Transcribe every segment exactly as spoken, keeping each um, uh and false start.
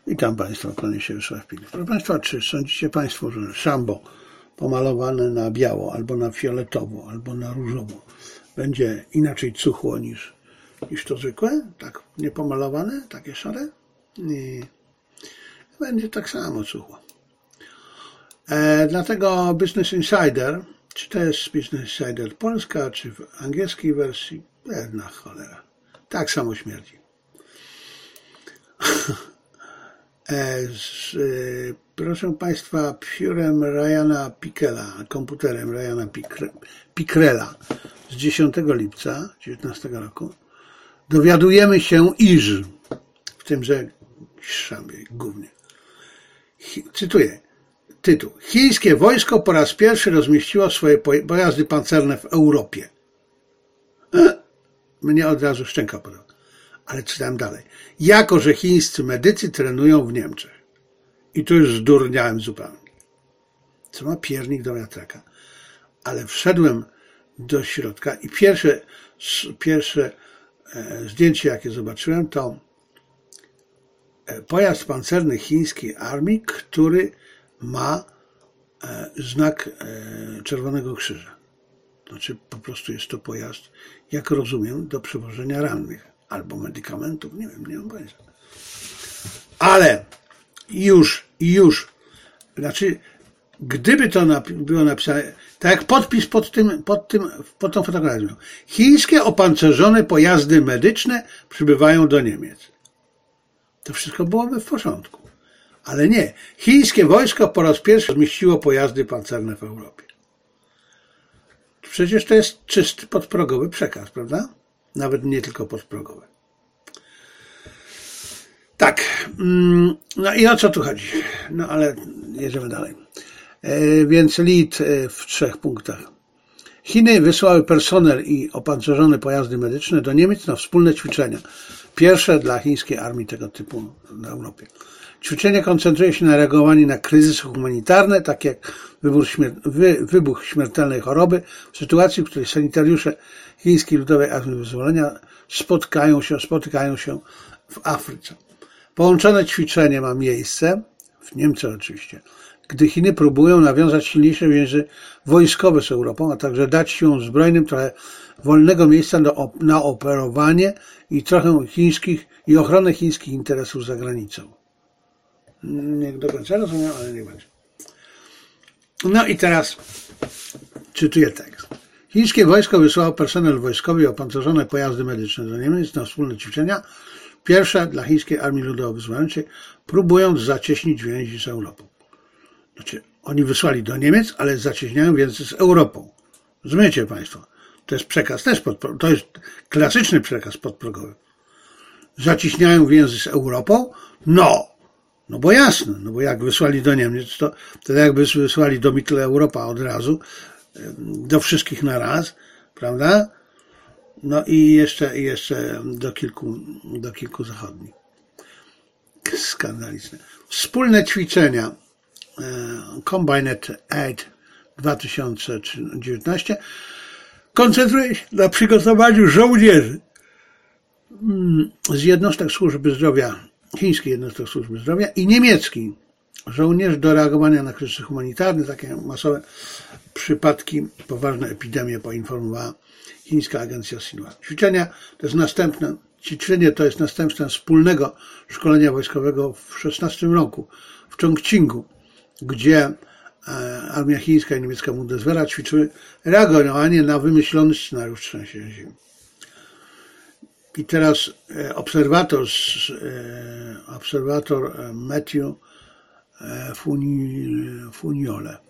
Witam Państwa, kłaniam się Wiesław Pilik. Proszę Państwa, czy sądzicie Państwo, że szambo pomalowane na biało, albo na fioletowo, albo na różowo będzie inaczej cuchło niż, niż to zwykłe? Tak niepomalowane, takie szare? Nie. Będzie tak samo cuchło. E, dlatego Business Insider, czy to jest Business Insider Polska, czy w angielskiej wersji, jedna cholera. Tak samo śmierdzi. Z, proszę Państwa, piórem Ryana Pickela, komputerem Ryana Pickrella z dziesiątego lipca dziewiętnastego roku dowiadujemy się, iż w tymże szambie gównie, cytuję tytuł: chińskie wojsko po raz pierwszy rozmieściło swoje pojazdy pancerne w Europie. Mnie od razu szczęka podała. Ale czytałem dalej. Jako że chińscy medycy trenują w Niemczech. I tu już zdurniałem zupełnie. Co ma piernik do wiatraka. Ale wszedłem do środka i pierwsze, pierwsze zdjęcie, jakie zobaczyłem, to pojazd pancerny chińskiej armii, który ma znak Czerwonego Krzyża. Znaczy po prostu jest to pojazd, jak rozumiem, do przewożenia rannych. Albo medykamentów, nie wiem, nie mam pojęcia. Ale już, już, znaczy, gdyby to było napisane, tak jak podpis pod tym, pod tym, pod tą fotografią. Chińskie opancerzone pojazdy medyczne przybywają do Niemiec. To wszystko byłoby w porządku. Ale nie. Chińskie wojsko po raz pierwszy zmieściło pojazdy pancerne w Europie. Przecież to jest czysty podprogowy przekaz, prawda? Nawet nie tylko podprogowe. Tak, no i o co tu chodzi? No ale jedziemy dalej. E, więc lead w trzech punktach. Chiny wysłały personel i opancerzone pojazdy medyczne do Niemiec na wspólne ćwiczenia. Pierwsze dla chińskiej armii tego typu na Europie. Ćwiczenie koncentruje się na reagowaniu na kryzysy humanitarne, takie jak wybór śmier- wy- wybuch śmiertelnej choroby, w sytuacji, w której sanitariusze Chińskiej Ludowej Armii Wyzwolenia spotkają się, spotykają się w Afryce. Połączone ćwiczenie ma miejsce, w Niemczech oczywiście, gdy Chiny próbują nawiązać silniejsze więzy wojskowe z Europą, a także dać siłom zbrojnym trochę wolnego miejsca do, na operowanie i trochę chińskich i ochronę chińskich interesów za granicą. Nie do końca rozumiem, ale nie będzie. No i teraz czytuję tekst. Chińskie wojsko wysłało personel wojskowy i opancerzone pojazdy medyczne do Niemiec na wspólne ćwiczenia. Pierwsze dla chińskiej armii ludowo-wyzwoleniczej, próbując zacieśnić więzi z Europą. Znaczy, oni wysłali do Niemiec, ale zacieśniają więzy z Europą. Rozumiecie Państwo? To jest przekaz też podprogowy. To jest klasyczny przekaz podprogowy. Zacieśniają więzy z Europą? No! No bo jasne, no bo jak wysłali do Niemiec, to wtedy jakby wysłali do Mitteleuropa od razu, do wszystkich na raz, prawda? No i jeszcze, jeszcze do kilku, do kilku zachodnich. Skandaliczne. Wspólne ćwiczenia Combined Aid dwa tysiące dziewiętnaście koncentruje się na przygotowaniu żołnierzy z jednostek służby zdrowia, chińskiej jednostek służby zdrowia i niemieckiej żołnierzy do reagowania na kryzysy humanitarne, takie masowe przypadki, poważne epidemie, poinformowała chińska agencja Xinhua. Ćwiczenia to jest następne, ćwiczenie to jest następstwem wspólnego szkolenia wojskowego w szesnastym roku w Chongqingu, gdzie armia chińska i niemiecka Bundeswehra ćwiczyły reagowanie na wymyślony scenariusz trzęsienia ziemi. I teraz obserwator, obserwator Matthew Funiole.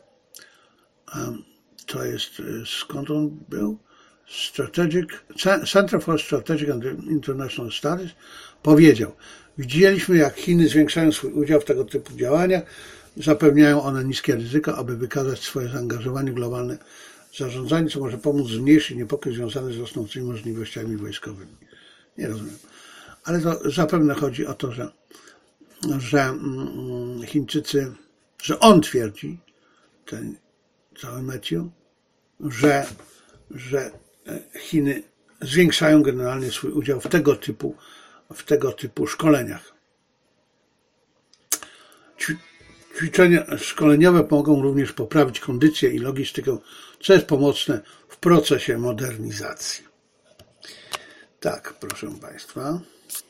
To jest, skąd on był? Strategic, Center for Strategic and International Studies powiedział: widzieliśmy, jak Chiny zwiększają swój udział w tego typu działaniach, zapewniają one niskie ryzyko, aby wykazać swoje zaangażowanie w globalne zarządzanie, co może pomóc zmniejszyć niepokój związany z rosnącymi możliwościami wojskowymi. Nie rozumiem. Ale to zapewne chodzi o to, że, że Chińczycy, że on twierdzi, ten cały Matthew, że, że Chiny zwiększają generalnie swój udział w tego typu, w tego typu szkoleniach. Ćwiczenia szkoleniowe mogą również poprawić kondycję i logistykę, co jest pomocne w procesie modernizacji. Tak, proszę Państwa.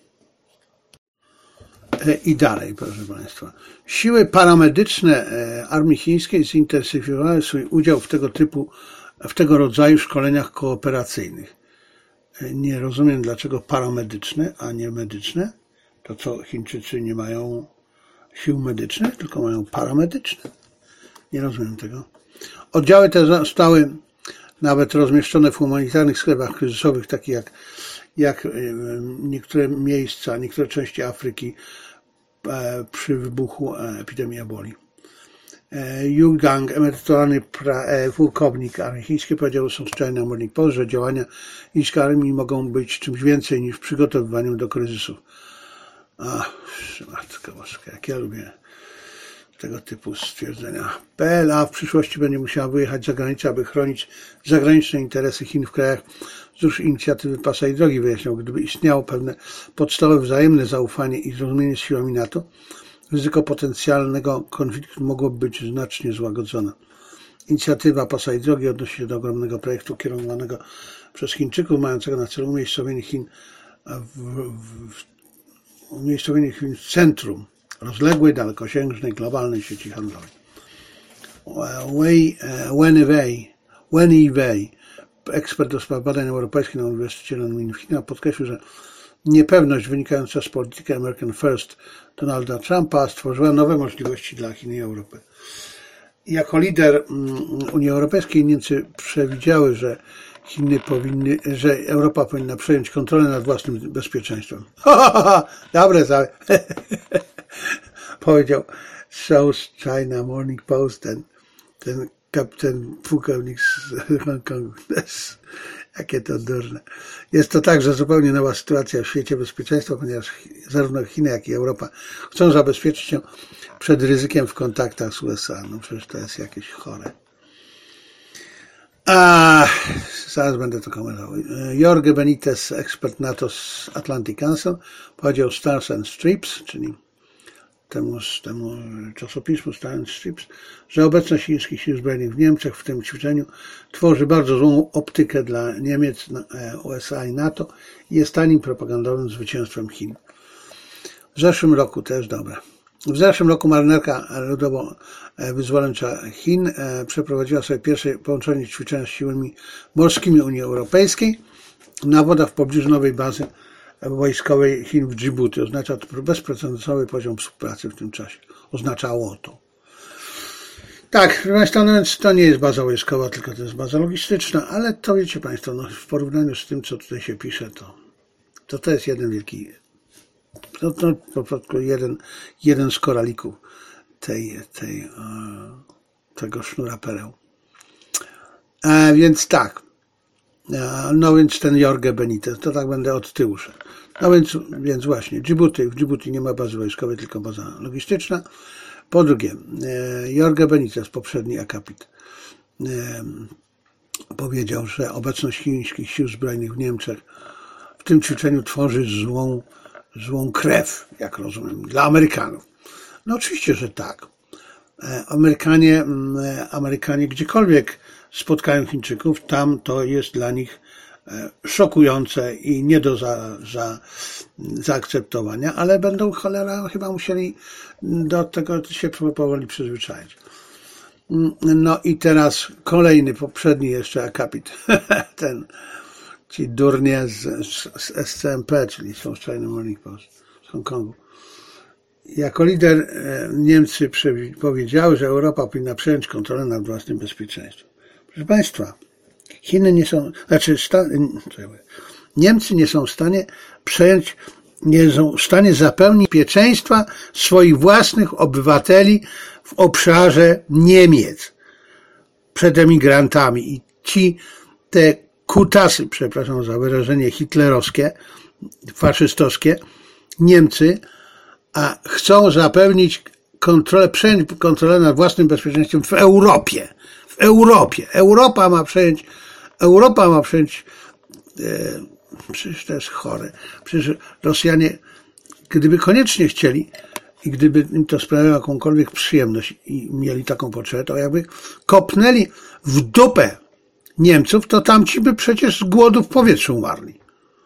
I dalej, proszę Państwa. Siły paramedyczne armii chińskiej zintensyfikowały swój udział w tego typu, w tego rodzaju szkoleniach kooperacyjnych. Nie rozumiem, dlaczego paramedyczne, a nie medyczne. To co, Chińczycy nie mają sił medycznych, tylko mają paramedyczne. Nie rozumiem tego. Oddziały te zostały nawet rozmieszczone w humanitarnych sklepach kryzysowych, takich jak, jak niektóre miejsca, niektóre części Afryki przy wybuchu epidemii eboli. Yu Gang, emerytowany pułkownik armii chińskiej, powiedział w China Morning Post, że działania chińskiej armii mogą być czymś więcej niż przygotowywaniem do kryzysu. Ach, matko boska, jak ja lubię tego typu stwierdzenia. P L A w przyszłości będzie musiała wyjechać za granicę, aby chronić zagraniczne interesy Chin w krajach wzdłuż inicjatywy Pasa i Drogi, wyjaśniał. Gdyby istniało pewne podstawowe wzajemne zaufanie i zrozumienie z siłami NATO, ryzyko potencjalnego konfliktu mogłoby być znacznie złagodzone. Inicjatywa Pasa i Drogi odnosi się do ogromnego projektu kierowanego przez Chińczyków, mającego na celu umiejscowienie Chin w, w, w umiejscowienie Chin w centrum rozległej, dalekosiężnej, globalnej sieci handlowej. Wen Wei, Wen Wei, ekspert do spraw badań europejskich na Uniwersytecie Renmin w Chinach, podkreślił, że niepewność wynikająca z polityki American First Donalda Trumpa stworzyła nowe możliwości dla Chin i Europy. Jako lider Unii Europejskiej Niemcy przewidziały, że Chiny powinny, że Europa powinna przejąć kontrolę nad własnym bezpieczeństwem. Ha, ha, ha, dobre, powiedział South China Morning Post, ten, ten, ten pułkownik z Hongkongu. Jakie to durne. Jest to także zupełnie nowa sytuacja w świecie bezpieczeństwa, ponieważ zarówno Chiny, jak i Europa chcą zabezpieczyć się przed ryzykiem w kontaktach z U S A. No przecież to jest jakieś chore. A, zaraz będę to komentował. Jorge Benitez, ekspert NATO z Atlantic Council, powiedział Stars and Strips, czyli temu, temu czasopismu Stars and Strips, że obecność chińskich sił zbrojnych w Niemczech w tym ćwiczeniu tworzy bardzo złą optykę dla Niemiec, U S A i NATO i jest tanim propagandowym zwycięstwem Chin. W zeszłym roku też dobre. W zeszłym roku marynarka ludowo-wyzwoleńcza Chin przeprowadziła sobie pierwsze połączenie ćwiczenia z siłami morskimi Unii Europejskiej na wodach w pobliżu nowej bazy wojskowej Chin w Dżibuti. Oznacza to bezprecedensowy poziom współpracy w tym czasie. Oznaczało to. Tak, proszę Państwa, no więc to nie jest baza wojskowa, tylko to jest baza logistyczna, ale to wiecie Państwo, no w porównaniu z tym, co tutaj się pisze, to to, to jest jeden wielki To, to po prostu jeden, jeden z koralików tej, tej, tego sznura pereł. A więc tak. No więc ten Jorge Benitez, to tak będę od tyłu szedł. No więc, więc właśnie, Djibouti, w Djibouti nie ma bazy wojskowej, tylko baza logistyczna. Po drugie, Jorge Benitez, poprzedni akapit, powiedział, że obecność chińskich sił zbrojnych w Niemczech w tym ćwiczeniu tworzy złą złą krew, jak rozumiem, dla Amerykanów. No oczywiście, że tak. Amerykanie, Amerykanie gdziekolwiek spotkają Chińczyków, tam to jest dla nich szokujące i nie do za, za, zaakceptowania, ale będą cholera chyba musieli do tego się powoli przyzwyczaić. No i teraz kolejny, poprzedni jeszcze akapit, ten ci durnie z, z S C M P, czyli South China Morning Post z Hongkongu. Jako lider Niemcy powiedziały, że Europa powinna przejąć kontrolę nad własnym bezpieczeństwem. Proszę Państwa, Chiny nie są, znaczy sta, Niemcy nie są w stanie przejąć, nie są w stanie zapewnić bezpieczeństwa swoich własnych obywateli w obszarze Niemiec przed emigrantami. I ci, te kutasy, przepraszam za wyrażenie hitlerowskie, faszystowskie, Niemcy, a chcą zapewnić kontrolę, przejąć kontrolę nad własnym bezpieczeństwem w Europie. W Europie. Europa ma przejąć, Europa ma przejąć, e, przecież to jest chore. Przecież Rosjanie, gdyby koniecznie chcieli, i gdyby im to sprawiało jakąkolwiek przyjemność i mieli taką potrzebę, to jakby kopnęli w dupę Niemców, to tamci by przecież z głodu w powietrzu umarli.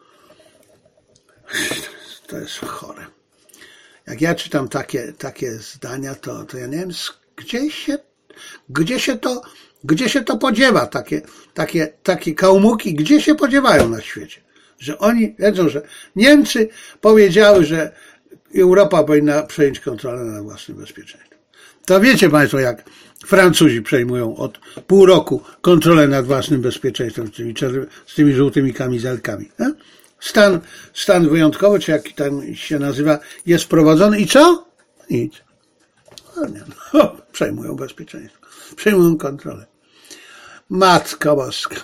To jest chore. Jak ja czytam takie, takie zdania, to, to ja nie wiem, gdzie się, gdzie się to, gdzie się to podziewa, takie, takie, takie kałmuki, gdzie się podziewają na świecie. Że oni wiedzą, że Niemcy powiedziały, że Europa powinna przejąć kontrolę nad własnym bezpieczeństwem. To wiecie Państwo, jak Francuzi przejmują od pół roku kontrolę nad własnym bezpieczeństwem z tymi, z tymi żółtymi kamizelkami. Nie? Stan, stan wyjątkowy, czy jak tam się nazywa, jest wprowadzony i co? Nic. No nie, no, przejmują bezpieczeństwo. Przejmują kontrolę. Matka Boska.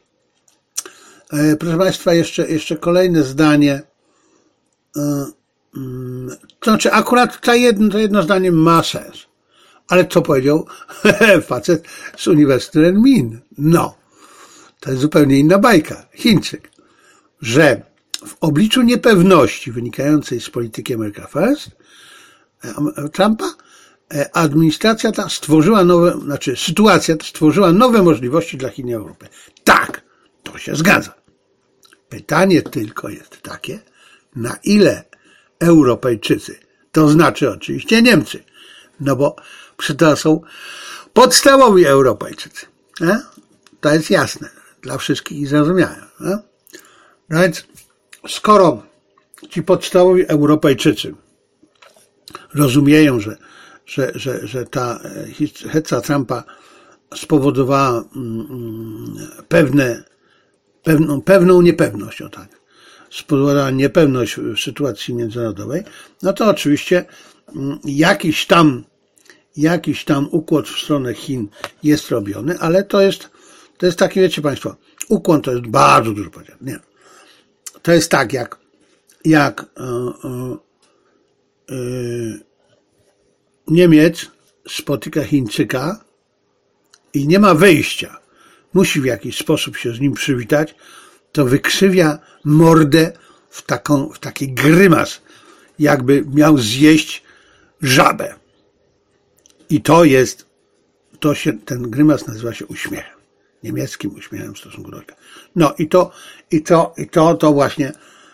E, proszę Państwa, jeszcze, jeszcze kolejne zdanie. E, to znaczy, akurat to jedno, to jedno zdanie ma sens. Ale co powiedział facet z Uniwersytetu Renmin? No, to jest zupełnie inna bajka. Chińczyk. Że w obliczu niepewności wynikającej z polityki America First Trumpa administracja ta stworzyła nowe, znaczy sytuacja ta stworzyła nowe możliwości dla Chin i Europy. Tak, to się zgadza. Pytanie tylko jest takie, na ile Europejczycy, to znaczy oczywiście Niemcy, no bo przy to są podstawowi Europejczycy. Nie? To jest jasne, dla wszystkich i zrozumiałe. Nie? No więc skoro ci podstawowi Europejczycy rozumieją, że, że, że, że ta heca Trumpa spowodowała pewne, pewną, pewną niepewność, o tak, spowodowała niepewność w sytuacji międzynarodowej, no to oczywiście jakiś tam, jakiś tam ukłon w stronę Chin jest robiony, ale to jest, to jest taki, wiecie Państwo, ukłon to jest bardzo dużo powiedziane. Nie. To jest tak, jak, jak yy, yy, Niemiec spotyka Chińczyka i nie ma wyjścia. Musi w jakiś sposób się z nim przywitać, to wykrzywia mordę w, taką, w taki grymas, jakby miał zjeść żabę. I to jest, to się, ten grymas nazywa się uśmiechem. Niemieckim uśmiechem w stosunku do tego. No i to, i to, i to, to właśnie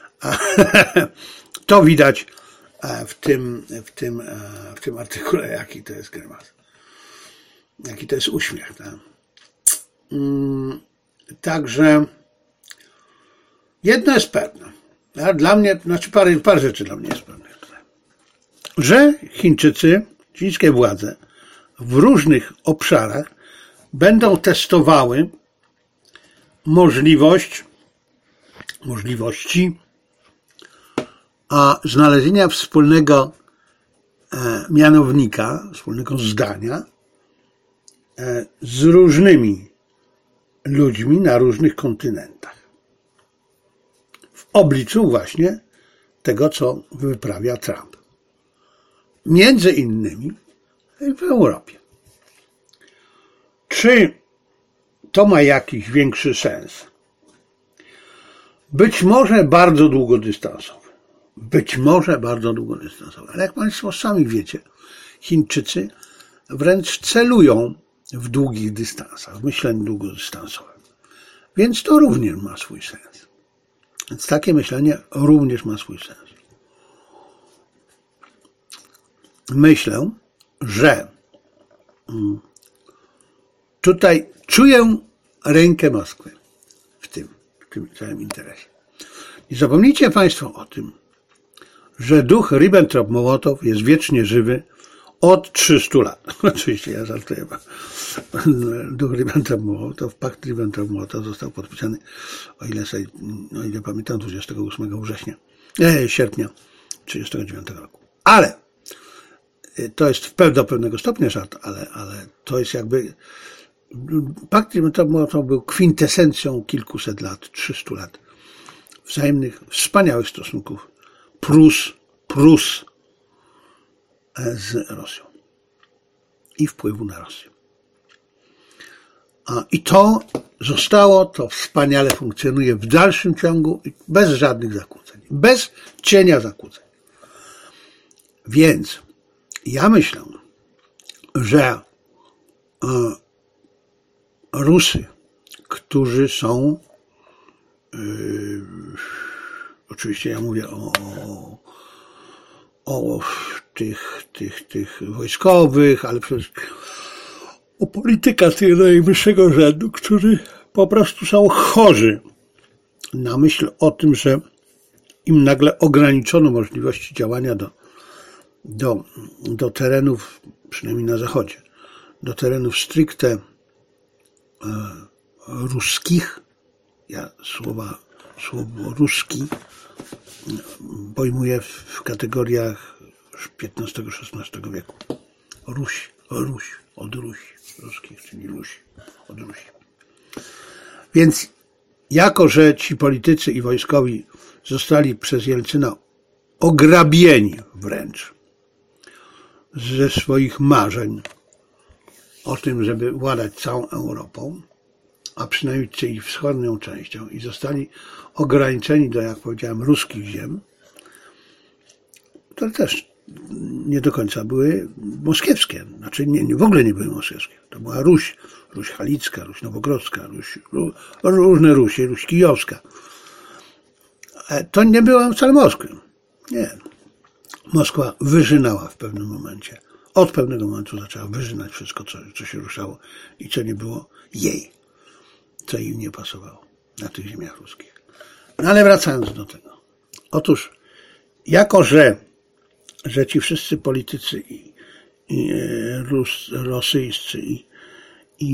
to widać w tym, w tym, w tym artykule, jaki to jest grymas. Jaki to jest uśmiech. Tak? Także jedno jest pewne. Dla mnie, znaczy parę, parę rzeczy dla mnie jest pewne. Że Chińczycy, chińskie władze w różnych obszarach będą testowały możliwość, możliwości a znalezienia wspólnego e, mianownika, wspólnego zdania e, z różnymi ludźmi na różnych kontynentach. W obliczu właśnie tego, co wyprawia Trump. Między innymi w Europie. Czy to ma jakiś większy sens? Być może bardzo długodystansowy. Być może bardzo długodystansowy. Ale jak Państwo sami wiecie, Chińczycy wręcz celują w długich dystansach, w myśleniu długodystansowym. Więc to również ma swój sens. Więc takie myślenie również ma swój sens. Myślę, że tutaj czuję rękę Moskwy w tym, w tym całym interesie. Nie zapomnijcie Państwo o tym, że duch Ribbentrop-Mołotow jest wiecznie żywy od trzystu lat. Oczywiście ja żartuję. Duch Ribbentrop-Mołotow, pakt Ribbentrop-Mołotow został podpisany, o ile, sobie, o ile pamiętam, dwudziestego ósmego września, e, sierpnia tysiąc dziewięćset trzydziestego dziewiątego roku. Ale to jest do pewnego stopnia żart, ale, ale to jest jakby pakt Ribbentrop-Mołotow był kwintesencją kilkuset lat, trzystu lat wzajemnych, wspaniałych stosunków Prus, Prus z Rosją i wpływu na Rosję. I to zostało, to wspaniale funkcjonuje w dalszym ciągu bez żadnych zakłóceń, bez cienia zakłóceń. Więc Ja myślę, że Rusy, którzy są, yy, oczywiście ja mówię o, o, o tych, tych, tych wojskowych, ale przede wszystkim o politykach tego najwyższego rzędu, którzy po prostu są chorzy na myśl o tym, że im nagle ograniczono możliwości działania do, do, do terenów, przynajmniej na zachodzie, do terenów stricte e, ruskich. Ja słowa, słowo ruski pojmuję w kategoriach piętnastego szesnastego wieku. Ruś, Ruś, od Rusi, ruskich, czyli Rusi, od Rusi. Więc jako, że ci politycy i wojskowi zostali przez Jelcyna ograbieni wręcz ze swoich marzeń o tym, żeby władać całą Europą, a przynajmniej czyli wschodnią częścią, i zostali ograniczeni do, jak powiedziałem, ruskich ziem, to też nie do końca były moskiewskie. Znaczy nie, nie, w ogóle nie były moskiewskie. To była Ruś, Ruś Halicka, Ruś Nowogrodzka, Ruś, różne Rusie, Ruś Kijowska. To nie była wcale Moskwy. Nie. Moskwa wyżynała w pewnym momencie. Od pewnego momentu zaczęła wyżynać wszystko, co, co się ruszało i co nie było jej. Co im nie pasowało na tych ziemiach ruskich. No ale wracając do tego. Otóż, jako że, że ci wszyscy politycy i, i Rus, rosyjscy i, i,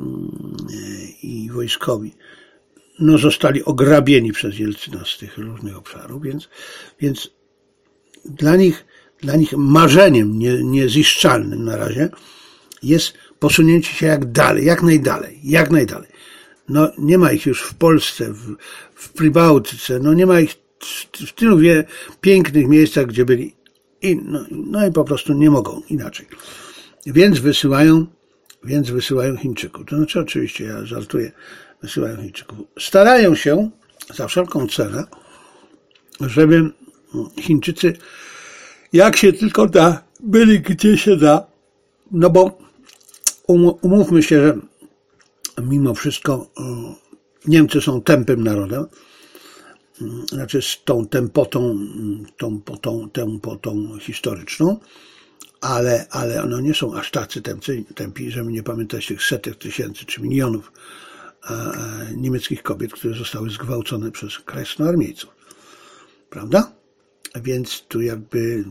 i wojskowi no, zostali ograbieni przez Jelcyna z tych różnych obszarów, więc, więc dla nich, dla nich marzeniem nie, nieziszczalnym na razie jest posunięcie się jak dalej, jak najdalej, jak najdalej. No nie ma ich już w Polsce, w, w Prybałtyce, no nie ma ich w tylu wie, pięknych miejscach, gdzie byli. I, no, no i po prostu nie mogą inaczej. Więc wysyłają, więc wysyłają Chińczyków. To znaczy oczywiście, ja żartuję, wysyłają Chińczyków. Starają się za wszelką cenę, żeby Chińczycy jak się tylko da, byli gdzie się da, no bo um, umówmy się, że mimo wszystko Niemcy są tępym narodem, znaczy z tą tempotą, tą, tą tempotą historyczną, ale, ale one nie są aż tacy tępcy, tępi, żeby nie pamiętać tych setek tysięcy czy milionów e, niemieckich kobiet, które zostały zgwałcone przez krasnoarmijców. Prawda? Więc tu jakby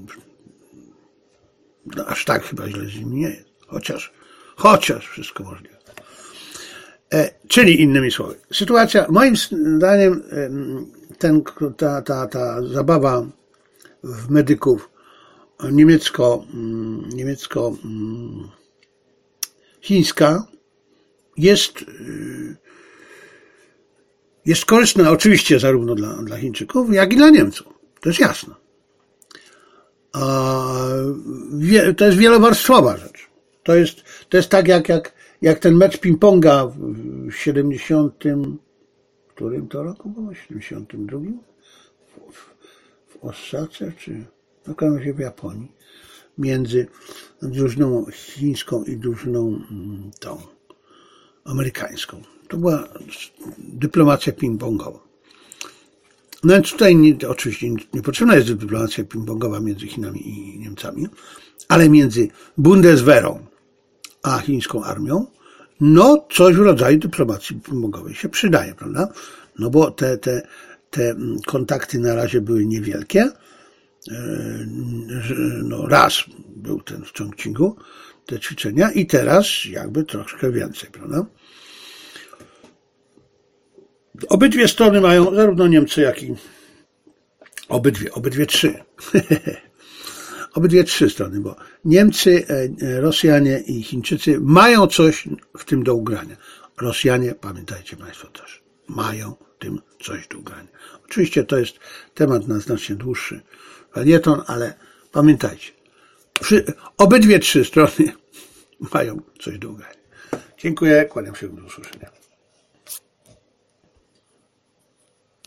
no aż tak chyba źle z nimi nie jest. Chociaż, chociaż wszystko możliwe. E, czyli innymi słowy, sytuacja, moim zdaniem ten, ta, ta, ta zabawa w medyków niemiecko, niemiecko chińska jest, jest korzystna oczywiście zarówno dla, dla Chińczyków, jak i dla Niemców. To jest jasne. A to jest wielowarstwowa rzecz. To jest, to jest tak jak, jak, jak ten mecz ping-ponga w siedemdziesiątym którym to roku było? siedemdziesiątym drugim? W, w, w Osace, czy w każdym razie w Japonii. Między drużyną chińską i drużyną tą amerykańską. To była dyplomacja ping-pongowa. No więc tutaj nie, oczywiście nie potrzebna jest dyplomacja ping-pongowa między Chinami i Niemcami, ale między Bundeswehrą a chińską armią, no coś w rodzaju dyplomacji ping-pongowej się przydaje, prawda? No bo te, te, te kontakty na razie były niewielkie. No raz był ten w Chongqingu, te ćwiczenia i teraz jakby troszkę więcej, prawda? Obydwie strony mają, zarówno Niemcy, jak i obydwie, obydwie trzy. Obydwie trzy strony, bo Niemcy, Rosjanie i Chińczycy mają coś w tym do ugrania. Rosjanie, pamiętajcie Państwo też, mają w tym coś do ugrania. Oczywiście to jest temat na znacznie dłuższy felieton, ale pamiętajcie, przy, obydwie trzy strony mają coś do ugrania. Dziękuję, kłaniam się do usłyszenia.